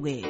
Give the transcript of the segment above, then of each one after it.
way.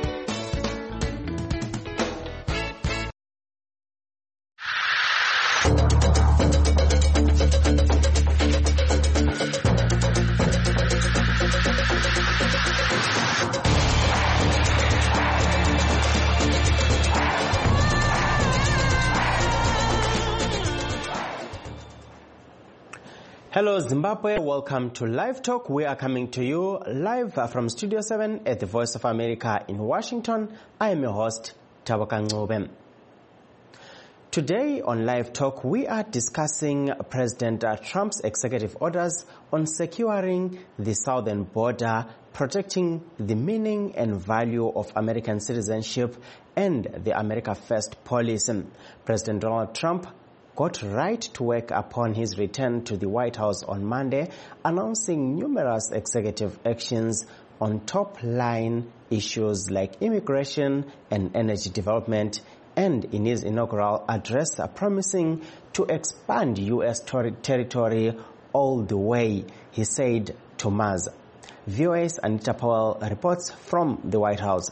Hello Zimbabwe, welcome to Live Talk. We are coming to you live from Studio 7 at the Voice of America in Washington. I am your host, Taboka Ngcobe. Today on Live Talk, we are discussing President Trump's executive orders on securing the southern border, protecting the meaning and value of American citizenship, and the America First policy. President Donald Trump got right to work upon his return to the White House on Monday, announcing numerous executive actions on top-line issues like immigration and energy development, and in his inaugural address promising to expand U.S. territory all the way, he said, to Mars. VOA's Anita Powell reports from the White House.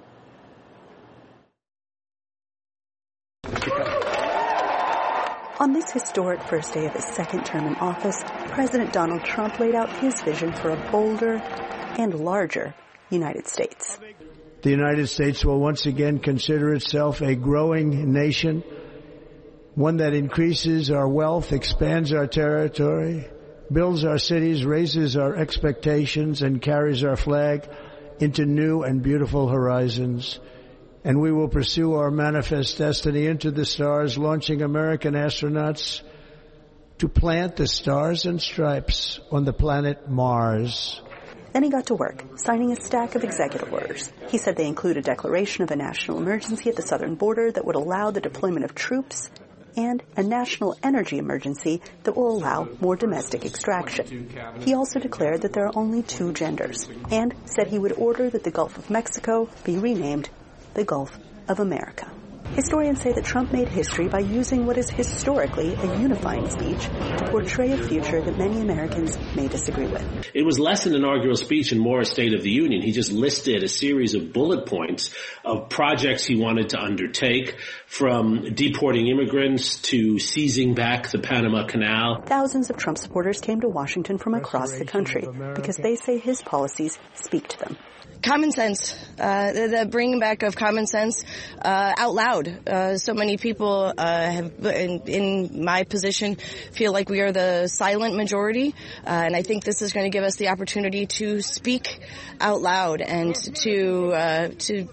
On this historic first day of his second term in office, President Donald Trump laid out his vision for a bolder and larger United States. The United States will once again consider itself a growing nation, one that increases our wealth, expands our territory, builds our cities, raises our expectations, and carries our flag into new and beautiful horizons. And we will pursue our manifest destiny into the stars, launching American astronauts to plant the stars and stripes on the planet Mars. Then he got to work, signing a stack of executive orders. He said they include a declaration of a national emergency at the southern border that would allow the deployment of troops, and a national energy emergency that will allow more domestic extraction. He also declared that there are only two genders, and said he would order that the Gulf of Mexico be renamed the Gulf of America. Historians say that Trump made history by using what is historically a unifying speech to portray a future that many Americans may disagree with. It was less an inaugural speech and more a State of the Union. He just listed a series of bullet points of projects he wanted to undertake, from deporting immigrants to seizing back the Panama Canal. Thousands of Trump supporters came to Washington from across the country because they say his policies speak to them. Common sense, the bringing back of common sense out loud. So many people have, in my position, feel like we are the silent majority, and I think this is going to give us the opportunity to speak out loud and to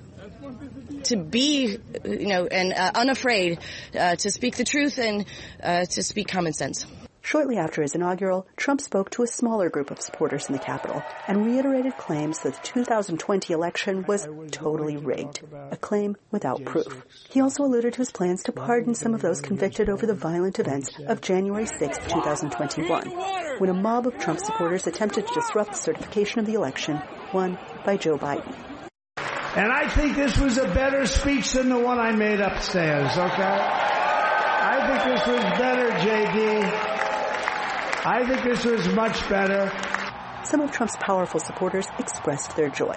be, and unafraid to speak the truth and to speak common sense. Shortly after his inaugural, Trump spoke to a smaller group of supporters in the Capitol and reiterated claims that the 2020 election was totally rigged, a claim without proof. He also alluded to his plans to pardon some of those convicted over the violent events of January 6, 2021, when a mob of Trump supporters attempted to disrupt the certification of the election won by Joe Biden. And I think this was a better speech than the one I made upstairs, okay? I think this was better, JD. I think this was much better. Some of Trump's powerful supporters expressed their joy.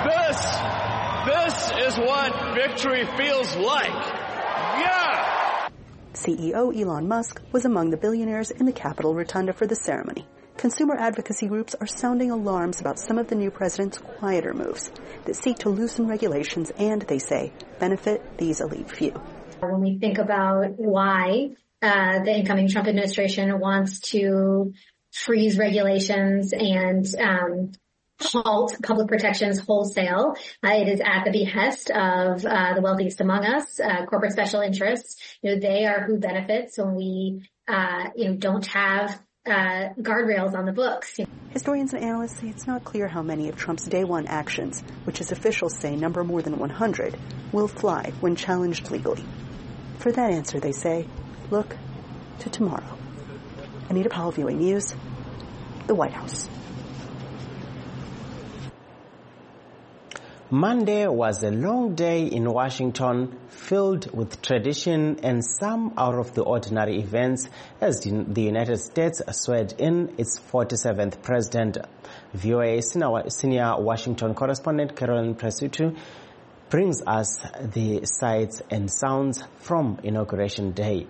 This is what victory feels like. Yeah! CEO Elon Musk was among the billionaires in the Capitol Rotunda for the ceremony. Consumer advocacy groups are sounding alarms about some of the new president's quieter moves that seek to loosen regulations and, they say, benefit these elite few. When we think about why the incoming Trump administration wants to freeze regulations and halt public protections wholesale, it is at the behest of the wealthiest among us, corporate special interests. They are who benefits when we don't have guardrails on the books. Historians and analysts say it's not clear how many of Trump's day one actions, which his officials say number more than 100, will fly when challenged legally. For that answer, they say, look to tomorrow. Anita Powell, VOA News, the White House. Monday was a long day in Washington, filled with tradition and some out-of-the-ordinary events as the United States sweared in its 47th president. VOA senior Washington correspondent Carolyn Presutti brings us the sights and sounds from Inauguration Day.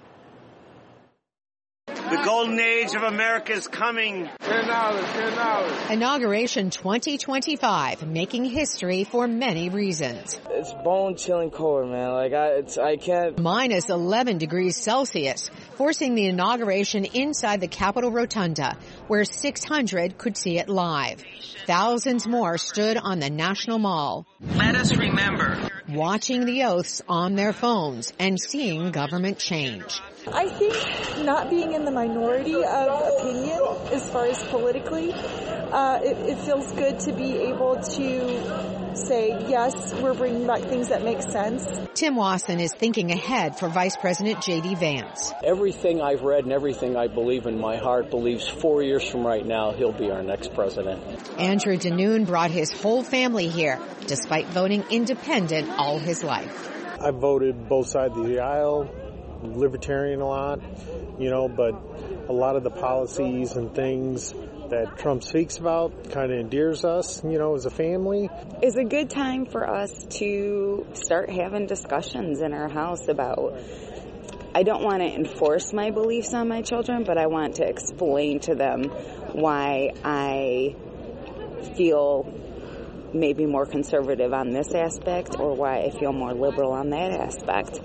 The golden age of America is coming. $10. Inauguration 2025, making history for many reasons. It's bone-chilling cold, man. I can't. Minus 11 degrees Celsius, forcing the inauguration inside the Capitol Rotunda, where 600 could see it live. Thousands more stood on the National Mall. Let us remember. Watching the oaths on their phones and seeing government change. I think not being in the minority of opinion as far as politically, it feels good to be able to say, yes, we're bringing back things that make sense. Tim Wasson is thinking ahead for Vice President J.D. Vance. Everything I've read and everything I believe in my heart believes 4 years from right now he'll be our next president. Andrew Danoon brought his whole family here, despite voting independent all his life. I voted both sides of the aisle. Libertarian a lot, but a lot of the policies and things that Trump speaks about kind of endears us, as a family. It's a good time for us to start having discussions in our house about, I don't want to enforce my beliefs on my children, but I want to explain to them why I feel maybe more conservative on this aspect or why I feel more liberal on that aspect.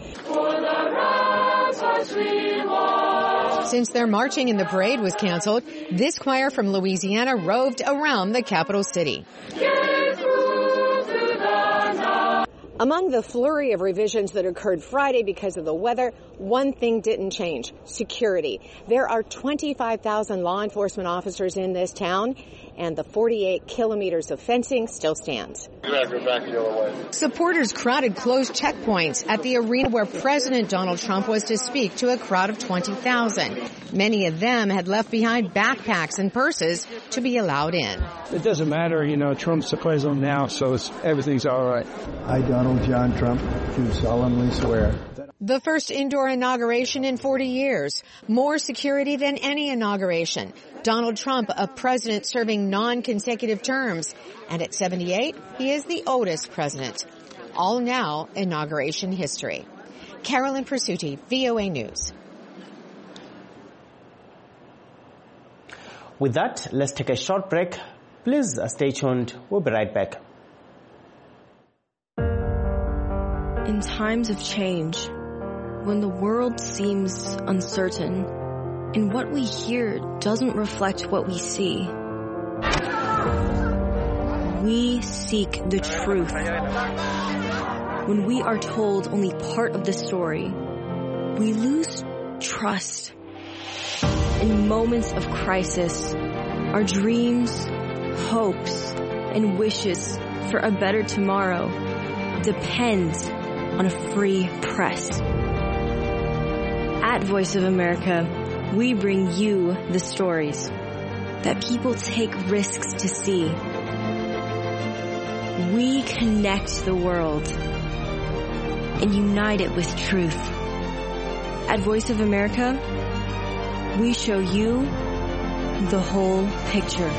Since their marching in the parade was canceled, this choir from Louisiana roved around the capital city. Among the flurry of revisions that occurred Friday because of the weather, one thing didn't change: security. There are 25,000 law enforcement officers in this town, and the 48 kilometers of fencing still stands. You have to go back the other way. Supporters crowded closed checkpoints at the arena where President Donald Trump was to speak to a crowd of 20,000. Many of them had left behind backpacks and purses to be allowed in. It doesn't matter, Trump's the president now, so everything's all right. I, Donald John Trump, do solemnly swear. The first indoor inauguration in 40 years. More security than any inauguration. Donald Trump, a president serving non-consecutive terms. And at 78, he is the oldest president. All now inauguration history. Carolyn Presutti, VOA News. With that, let's take a short break. Please stay tuned. We'll be right back. In times of change, when the world seems uncertain and what we hear doesn't reflect what we see, we seek the truth. When we are told only part of the story, we lose trust. In moments of crisis, our dreams, hopes, and wishes for a better tomorrow depend on a free press. At Voice of America, we bring you the stories that people take risks to see. We connect the world and unite it with truth. At Voice of America, we show you the whole picture.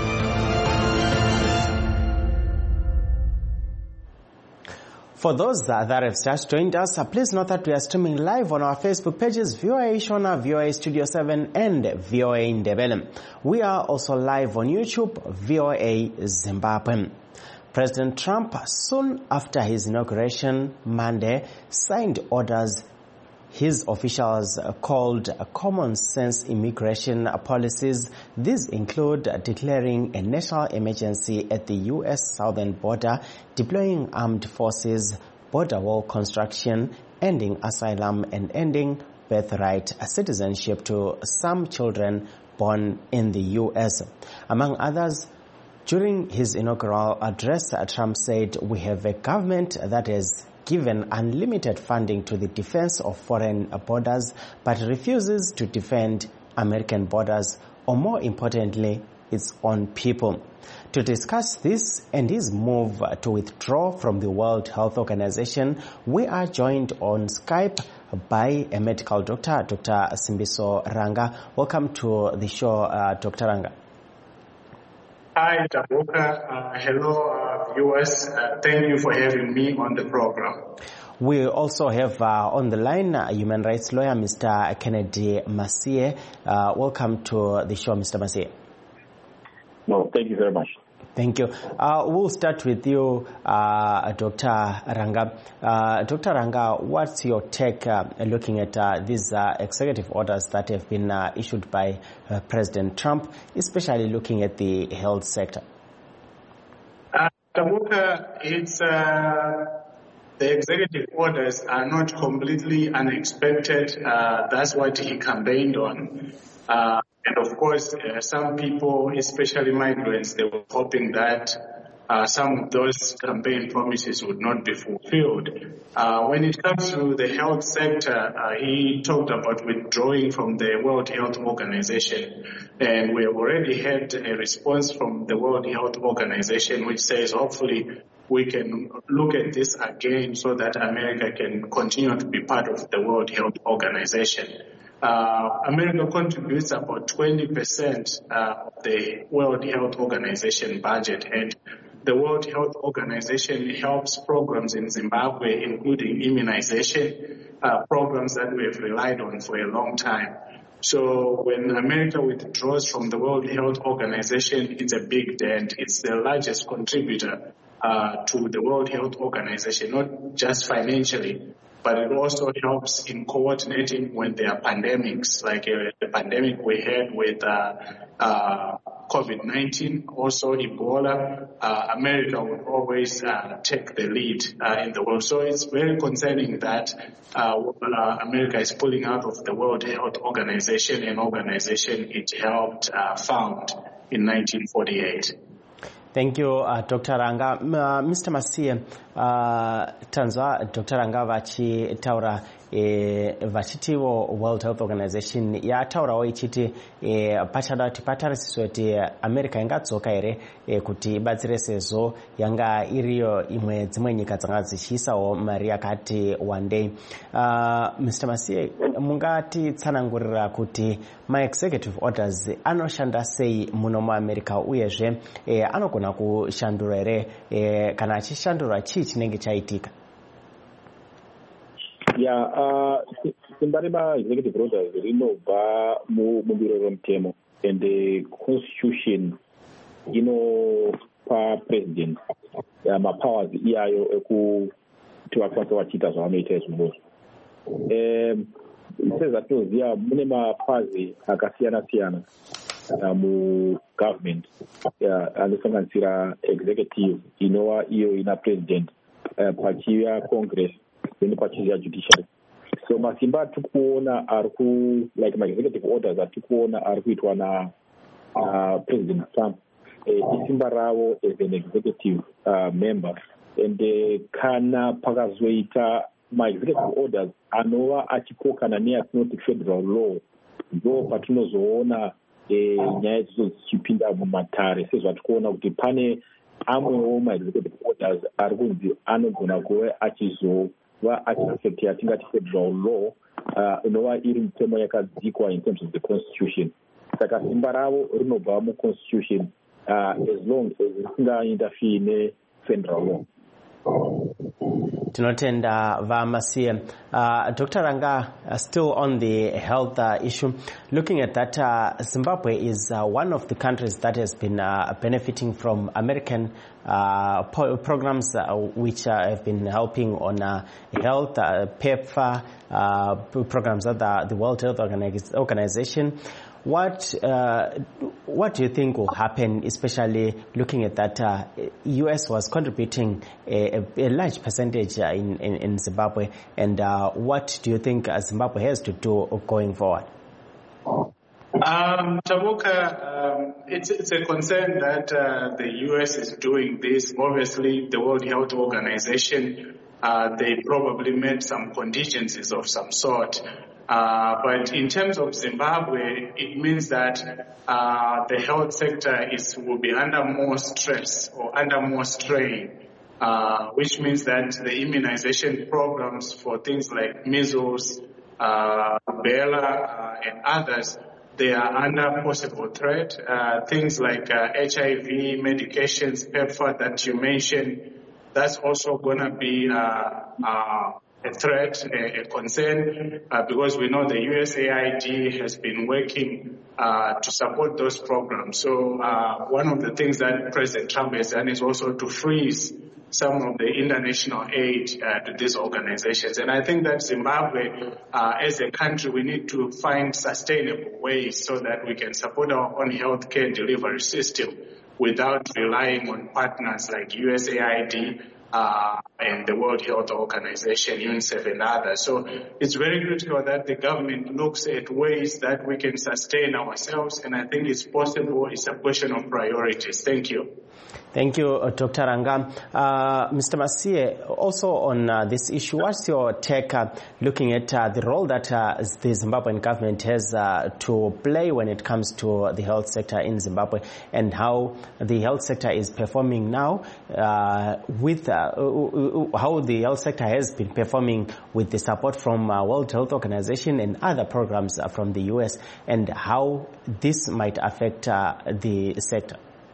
For those that have just joined us, please note that we are streaming live on our Facebook pages, VOA Shona, VOA Studio 7, and VOA Ndebele. We are also live on YouTube, VOA Zimbabwe. President Trump, soon after his inauguration Monday, signed orders his officials called common sense immigration policies. These include declaring a national emergency at the U.S. southern border, deploying armed forces, border wall construction, ending asylum, and ending birthright citizenship to some children born in the U.S. Among others, during his inaugural address, Trump said, "We have a government that has given unlimited funding to the defense of foreign borders, but refuses to defend American borders, or more importantly, its own people. To discuss this and his move to withdraw from the World Health Organization, we are joined on Skype by a medical doctor, Dr. Simbiso Ranga. Welcome to the show, Dr. Ranga. Hi, Tabuka. Hello, viewers. Thank you for having me on the program. We also have on the line human rights lawyer, Mr. Kennedy Masie. Welcome to the show, Mr. Masie. No, thank you very much. Thank you. We'll start with you, Dr. Ranga. Dr. Ranga, what's your take looking at these executive orders that have been issued by President Trump, especially looking at the health sector? Tabuka, it's the executive orders are not completely unexpected. That's what he campaigned on. And of course, some people, especially migrants, they were hoping that some of those campaign promises would not be fulfilled. When it comes to the health sector, he talked about withdrawing from the World Health Organization. And we have already had a response from the World Health Organization, which says hopefully we can look at this again so that America can continue to be part of the World Health Organization. America contributes about 20% of the World Health Organization budget, and the World Health Organization helps programs in Zimbabwe, including immunization, programs that we have relied on for a long time. So when America withdraws from the World Health Organization, it's a big dent. It's the largest contributor to the World Health Organization, not just financially, but it also helps in coordinating when there are pandemics, like the pandemic we had with COVID-19, also Ebola. America would always take the lead in the world. So it's very concerning that America is pulling out of the World Health Organization, an organization it helped found in 1948. Thank you, Dr. Ranga. Mr. Masie, tanzwa Dr. Ranga vachitaura vachitiwo World Health Organization yataurawo ichiti pachada kuti patarisiswe kuti America ingadzoka here kuti ibatsire sezvo yanga iriyo dzimwe nyika dzanga dzichiisawo mari yakati wandei. Mr. Masie, mungati tsanangurira kuti ma-executive orders anoshanda sei muno muAmerica uyezve anogona kushandura here kana achishandura chii chinenge chaitika? Simba rema-executive orders rinobva mubiro romutemo, and the constitution inopa president mapowers iyayo ekuti vakwanisa vachiita zvavanoita izvozvo. Sezvatinoziva mune mapazi akasiyana-siyana mugovernment anosanganisira executive inova iyo ina president, pachiya congress, then pachiya judiciary. So masimba atikuona like ma-executive orders atikuona ari kuitwa na President Trump isimba ravo as an executive member, and kana pakazoita ma-executive orders anova achikokana neyatinoti federal law, ndo patinozoona nyaya idzodzo dzichipinda mumatare, sezvo atikuona kuti pane amwewo ma-executive orders ari kunzi anogona kuva achizova achiaffect yatingati federal law inova iri mitemo yakadzikwa in terms of the constitution. Saka simba ravo rinobva muconstitution as long as risingainterfere nefederal law. Tinotenda Masie. Dr. Ranga, still on the health issue, looking at that, Zimbabwe is one of the countries that has been benefiting from American programs which have been helping on health, PEPFAR, programs of the World Health Organization. What do you think will happen, especially looking at that U.S. was contributing a large percentage in Zimbabwe, and what do you think Zimbabwe has to do going forward? Tabuka, it's a concern that the U.S. is doing this. Obviously, the World Health Organization, they probably made some contingencies of some sort. But in terms of Zimbabwe, it means that the health sector will be under more stress or under more strain, which means that the immunization programs for things like measles, rubella, and others, they are under possible threat. Things like HIV medications, PEPFAR that you mentioned, that's also going to be a threat, a concern, because we know the USAID has been working to support those programs. So one of the things that President Trump has done is also to freeze some of the international aid to these organizations. And I think that Zimbabwe, as a country, we need to find sustainable ways so that we can support our own healthcare delivery system without relying on partners like USAID and the World Health Organization, UNICEF, and others. So it's very critical that the government looks at ways that we can sustain ourselves, and I think it's possible. It's a question of priorities. Thank you. Thank you, Dr. Ranga. Mr. Masie, also on this issue, what's your take looking at the role that the Zimbabwean government has to play when it comes to the health sector in Zimbabwe, and how the health sector is performing now with how the health sector has been performing with the support from World Health Organization and other programs from the U.S., and how this might affect the sector?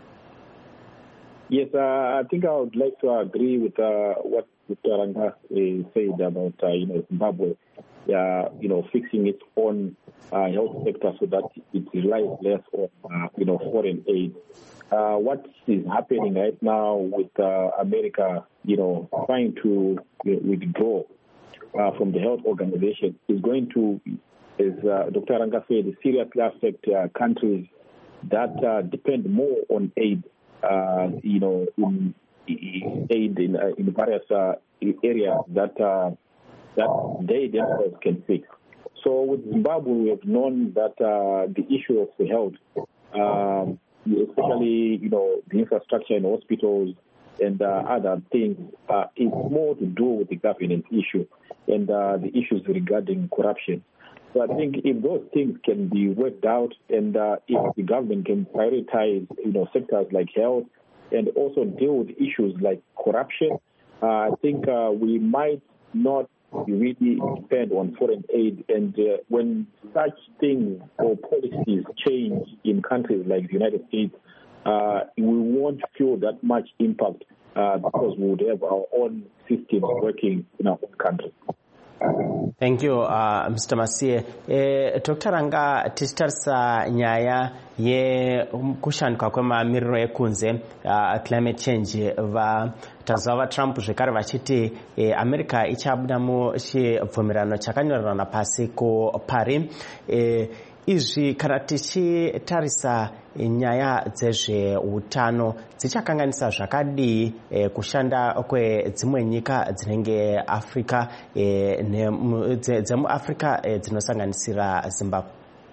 Yes, I think I would like to agree with what Dr. Ranga said about Zimbabwe, fixing its own health sector so that it relies less on foreign aid. What is happening right now with America, trying to withdraw from the health organization is going to, as Dr. Ranga said, seriously affect countries that depend more on aid. In aid in various areas that they themselves can fix. So with Zimbabwe, we have known that the issue of the health, especially the infrastructure in hospitals and other things, is more to do with the governance issue and the issues regarding corruption. So I think if those things can be worked out, and if the government can prioritize, sectors like health, and also deal with issues like corruption, I think we might not really depend on foreign aid. And when such things or policies change in countries like the United States, we won't feel that much impact because we would have our own systems working in our own country. Thank you, Mr. Masie. Dr. Ranga, tichitarisa nyaya yekushandwa kwemamiriro ekunze climate change, vatazwa vaTrump zvekare vachiti America ichabuda muchibvumirano chakanyorerana pasi kuParis. Izvi kana tichitarisa nyaya dzezveutano dzichakanganisa zvakadii kushanda kwedzimwe nyika dzinenge Africa dzemuAfrica dzinosanganisira Zimbabwe?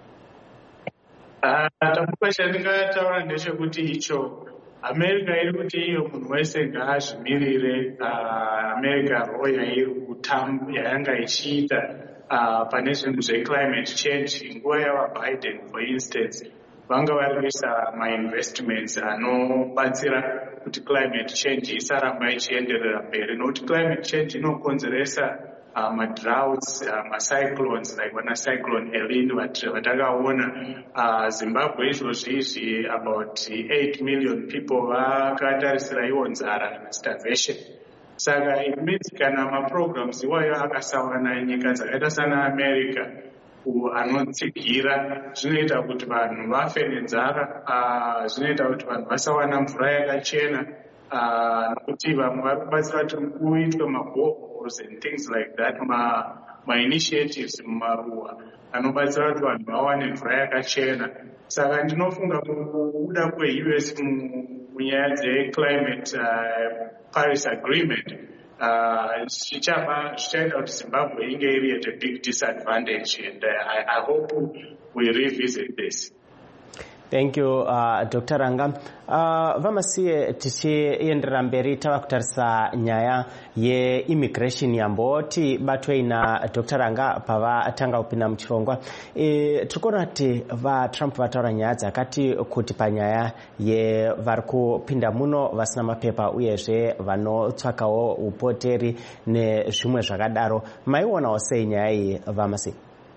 Tambuka chandingataura ndechekuti icho America iri kuti iyo munhu wese ngaazvimirire America role yayanga ichiita pane zvinhu zveclimate change. Nguva yavaBiden, for instance, vanga varikuisa ma-investments anobatsira kuti climate change isaramba ichienderera mberi, nokuti climate change inokonzeresa ma-droughts, ma-cyclones, like vana cyclone Elin vatakaona Zimbabwe izvozvi about 8 million people vakatarisira iwo nzara, starvation. Saka it means kana ma-programs iwayo akasawana nyika dzakaita sana America anotsigira, zvinoita kuti vanhu vafe nenzara, zvinoita kuti vanhu vasawana mvura yakachena, nokuti vamwe vari kubatsira kuti kuitwe ma-boreholes and things like that, ma-initiatives mumaruwa anobatsira kuti vanhu vawane mvura yakachena. Saka ndinofunga kubuda kwe-US munyaya dze-climate Paris Agreement zvichaita kuti Zimbabwe inge iri at a big disadvantage, and I hope we revisit this. Thank you, Dr. Ranga. Vamasiye tichienderera mberi tava kutarisa nyaya ye-immigration yamboti batwe na Dr. Ranga pavatanga kupinda muchirongwa. Tirikuona kuti vaTrump vataura nyaya dzakati kuti panyaya yevari kupinda muno vasina mapepa uyezve vanotsvakawo upoteri nezvimwe zvakadaro. Maionawo sei nyaya iyi, Vamasiye?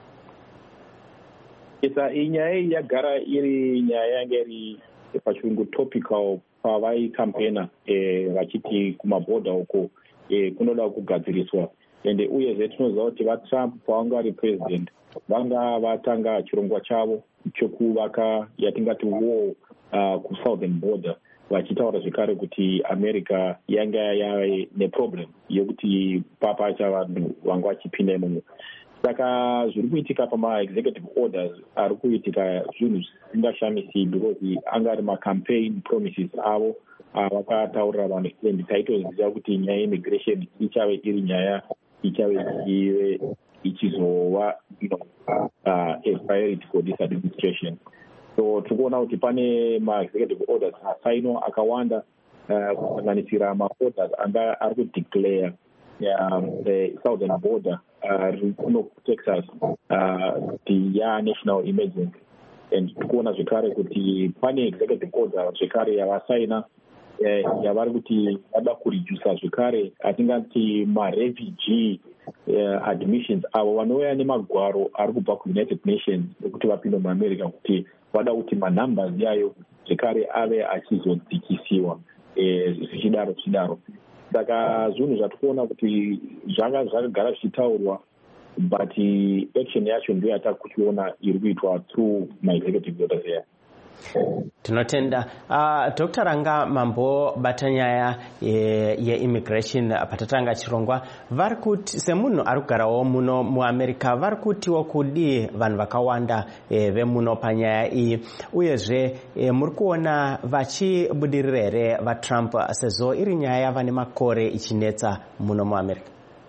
Inyaya yagara iri nyaya yanga iri pachirungu topical pavaikampena vachiti kumabhodha uko kunoda kugadziriswa. Ende uyezve tinoziva kuti vaTrump pavanga vari president vanga vatanga chirongwa chavo chokuvaka yatingati war kusouthern border, vachitaura zvekare kuti America yanga yave neproblem yekuti papacha vanhu vanga vachipinda imomo. Saka zviri kuitika pama-executive orders ari kuitika zvinhu zvisingashamisi because anga ari ma-campaign promises avo vakataurira vanhu and taitoziva kuti nyaya yeimmigration ichave iri nyaya ichave ichizova a priority for this administration. So tirikuona kuti pane ma-executive orders asainwa akawanda kusanganisira ma-orders anga ari kudeclare the southern border kuno Texas national emergency, and tikuona zvekare kuti pane executive order zvekare yavasaina yavari kuti vada kuredusa zvekare atingati marefugee admissions avo vanouya nemagwaro ari kubva kuUnited Nations ekuti vapinde muAmerica, kuti vada kuti manumbers yayo zvekare ave achizodzikisiwa zvichidaro. Saka zvinhu zvatikuona kuti zvanga zvakagara zvichitaurwa, but action yacho ndiyo yatava kuchiona iri kuitwa through my-executive orders here. Tinotenda. Dr. Ranga mambobata nyaya ye-immigration patatanga chirongwa. Vari kuti semunhu ari kugarawo muno muAmerica vari kutiwo kudi vanhu vakawanda vemuno panyaya iyi, uyezve muri kuona vachibudirira here vaTrump sezvo iri nyaya yava nemakore ichinetsa muno muAmerica?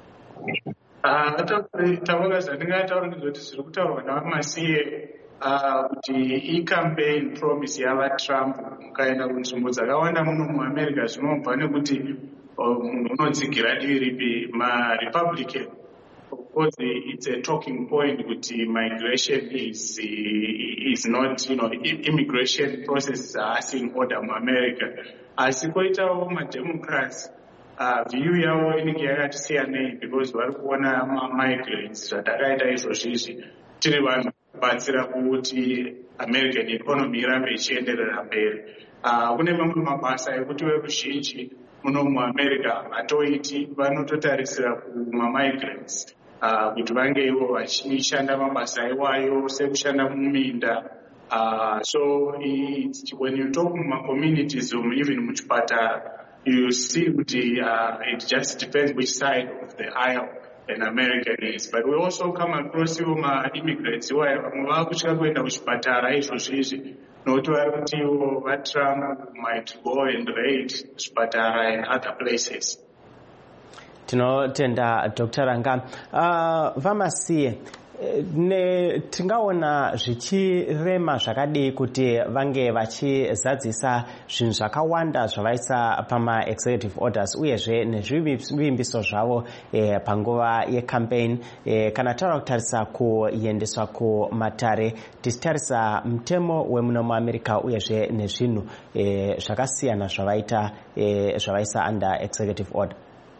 Taura zvandingataura kuti zviri kutaurwa naVamasiye kuti i-campaign promise yavaTrump mukaenda kunzvimbo dzakawanda muno muAmerica zvinobva nekuti munhu unodzigira divi ripi, ma-Republican. Of course, it's a talking point kuti migration is not, immigration processes are in order muAmerica. Asi koitawo ma-Democrats view yavo inenge yakati siyanei because vari kuona ma-migrants zvatakaita izvozvizvi tiri vanhu batsira kuti American economy irambe ichienderera mberi. Kune mamwe mabasa ekuti veruzhinji muno muAmerica vatoiti vanototarisira kuma-migrants kuti vange ivo vachishanda mabasa iwayo sekushanda muminda. So when you talk muma-communities even muchipatara, you see kuti it just depends which side of the aisle an American is. But we also come across immigrants who are vakutya kuenda kuchipatara izvozvizvi nokuti vari kuti vaTrump might go and raid zvipatara and other places. Tinotenda Dr. Ranga. Vamasiye, tingaona zvichirema zvakadii kuti vange vachizadzisa zvinhu zvakawanda zvavaisa pama-executive orders uyezve nezvivimbiso zvavo panguva yecampaign. Kana taura kutarisa kuendeswa kumatare, tichitarisa mutemo wemuno muAmerica uyezve nezvinhu zvakasiyana zvavaisa under executive order.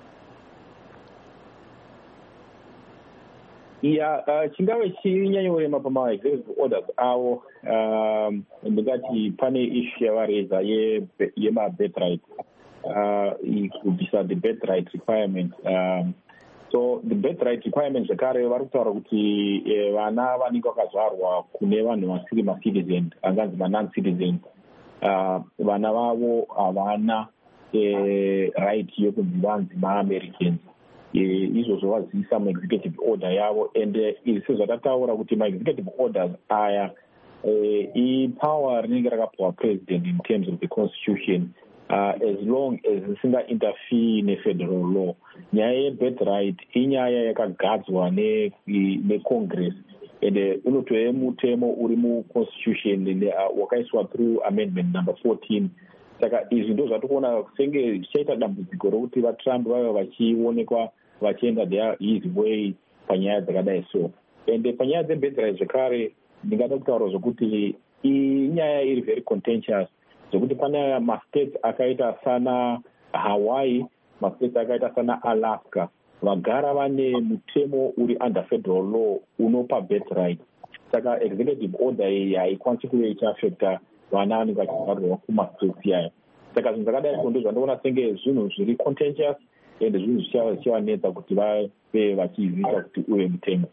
Chingave chinyanyorema pama-executive orders avo, ndingati pane issue yavareza yema-birthright, kubvisa the birthright requirement. So the birthright requirement zvekare vari kutaura kuti vana vanenge vakazvarwa kune vanhu vasiri ma-citizen, anganzi ma-non-citizen, vana vavo havana right yokunzi vanzi ma-Americans. Izvozvo vazivisa ma-executive order yavo, and sezvatataura kuti ma-executive orders aya ipower rinenge rakapiwa president in terms of the constitution, as long as risinga interfere ne-federal law. Nyaya ye-birthright inyaya yakagadzwa ne-Congress ende unotwe mutemo uri muconstitution wakaiswa through amendment number 14. Saka izvi ndo zvatikuona senge zvichaita dambudziko rokuti vaTrump vave vachionekwa vachienda his way panyaya dzakadai so. Ende panyaya dzebirthright zvekare ndingada kutaura zvokuti inyaya iri very contentious zvokuti pane mastates akaita sana Hawaii, mastates akaita sana Alaska vagara vane mutemo uri under federal law unopa birthright. Saka executive order iyi haikwanisi kuve ichiafecta vana vanenge vachivarwa kumastates yayo. Saka zvinhu zvakadai ndo zvandinoona senge zvinhu zviri contentious ende zvinhu zvichivanetsa kuti vave vachizivisa kuti uye mutemo.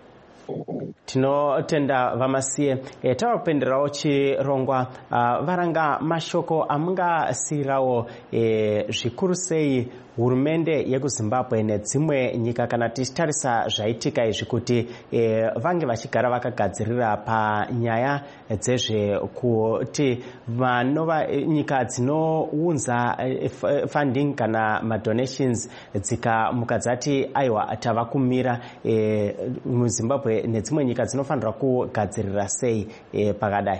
Tinotenda Vamasiye. Tava kupenderawo chirongwa varanga mashoko amungasiyirawo zvikuru sei hurumende yekuZimbabwe nedzimwe nyika kana tichitarisa zvaitika izvi kuti vange vachigara vakagadzirira panyaya dzezvekuti vanova nyika dzinounza funding kana madonations dzikamuka dzati aiwa tava kumira muZimbabwe nedzimwe nyika dzinofanira kugadzirira sei pakadai?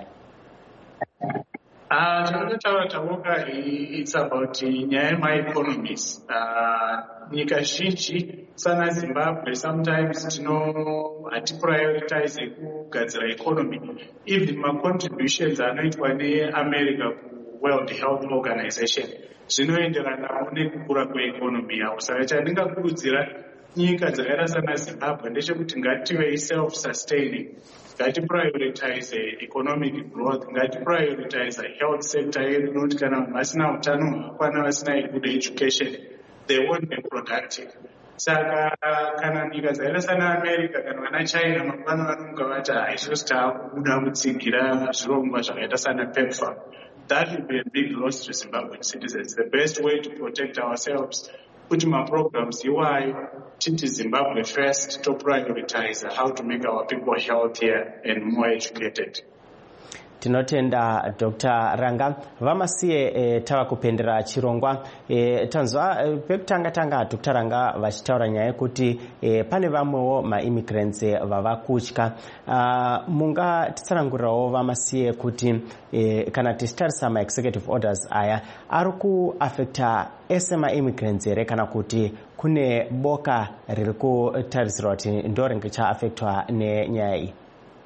Taboka, it's about nyaya yemaeconomies. Nyika zhinji sana Zimbabwe sometimes hati prioritize kugadzira economy. Even contributions anoitwa neAmerica ku World Health Organization zvinoenderanawo nekukura kweeconomy yavo. Saka chandingakurudzira nyika dzakaita sana Zimbabwe ndechekuti ngative self-sustaining. Ngati prioritize economic growth, ngati prioritize health sector yedu nokuti kana vasina utano hwakakwana vasina good education they won't be productive. Saka kana nyika dzakaita sana America kana vana China mangwana vanonga vati haizvozvi taakubuda kutsigira zvirongwa zvakaita sana PEPFAR. That will be a big loss to Zimbabwean citizens. The best way to protect ourselves kuti programs iwayo titi Zimbabwe first to prioritize how to make our people healthier and more educated. Tinotenda Dr. Ranga. Vamasiye tava kupendera chirongwa. Tanzwa pekutanga Dr. Ranga vachitaura nyaya kuti pane vamwewo maimmigrants vavakutya. Mungatitsanangurirawo Vamasiye kuti kana tichitarisa maexecutive orders aya ari kuafecta ese maimmigrants here kana kuti kune boka riri kutarisirwa kuti ndo ringachaafectwa nenyaya iyi?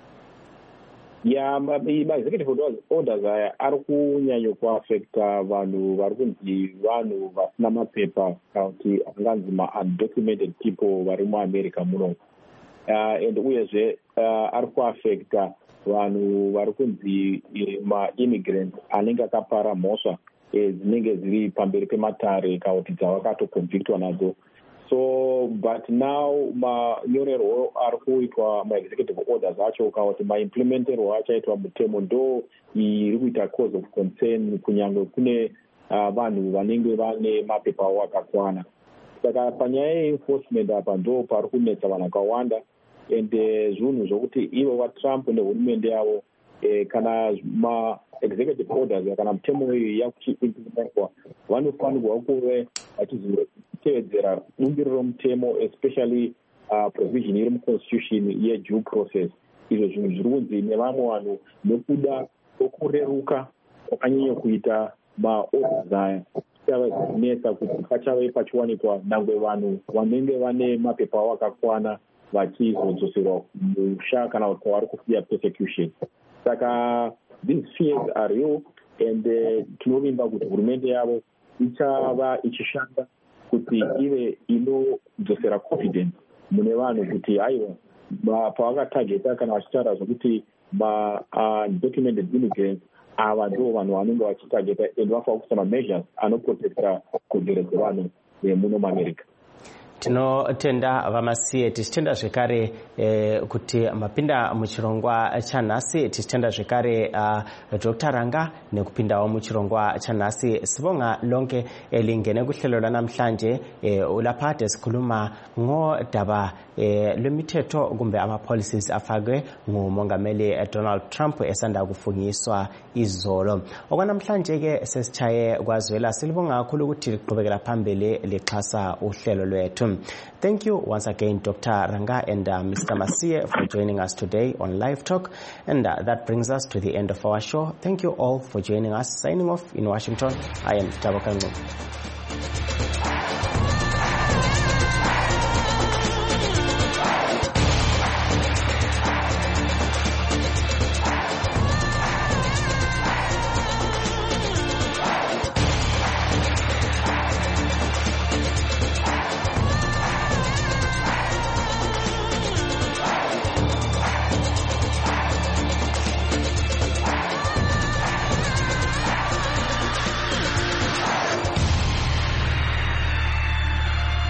Ma-executive orders aya ari kunyanya kuafecta vanhu vari kunzi vanhu vasina mapepa kana kuti anganzi ma-undocumented people vari muAmerica muno. And uyezve ari kuafecta vanhu vari kunzi ma-immigrants anenge akapara mhosva dzinenge dziri pamberi pematare kana kuti dzavakatoconvictwa nadzo. So, but now manyorerwo ari kuitwa ma-executive orders acho kana kuti maimplementerwo achaitwa mutemo ndo iri kuita cause of concern kunyange kune vanhu vanenge vane mapepa avo akakwana. Saka panyaya ye-enforcement apa ndo pari kunetsa vanhu akawanda ende zvinhu zvokuti ivo vaTrump nehurumende yavo kana ma-executive orders kana mutemo iyi yakuchiimplementwa vanofanirwa kuve vachizotevedzera dungiro romutemo especially provision iri muconstitution yedue process. Izvo zvinhu zviri kunzi nevamwe vanhu nekuda kwekureruka kwakanyanya kuita maorders aya chava zinetsa kuti pachave pachiwanikwa nangwe vanhu vanenge vane mapepa avo akakwana vachizodzoserwa musha kana kuti kwavari kufiya persecution. Saka these fears are real and tinovimba kuti hurumende yavo ichava ichishanda kuti ive inodzosera confidence mune vanhu kuti aiwa pavakatageta kana vachitaura zvokuti ma-undocumented immigrants ava ndo vanhu vanenge vachitageta and vafanira kuisa ma-measures anoprotecta kodzero dzevanhu muno muAmerica. Tinotenda Vamasiye. Tichitenda zvekare kuti mapinda muchirongwa chanhasi. Tichitenda zvekare Dr. Ranga nekupindawo muchirongwa chanhasi. Sibonga lonke elingene kuhlelo lanamhlanje ulapha sikhuluma ngodaba lwemithetho kumbe ama-policies afakwe ngumongameli Donald Trump esanda kufungiswa izolo. Okwanamhlanje ke sesichaye kwazwela. Silibonga kakhulu ukuthi liqhubekela phambili lixhasa uhlelo lwethu. system. Thank you once again, Dr. Ranga and Mr. Masie, for joining us today on Live Talk. And that brings us to the end of our show. Thank you all for joining us. Signing off in Washington, I am Tabakangu.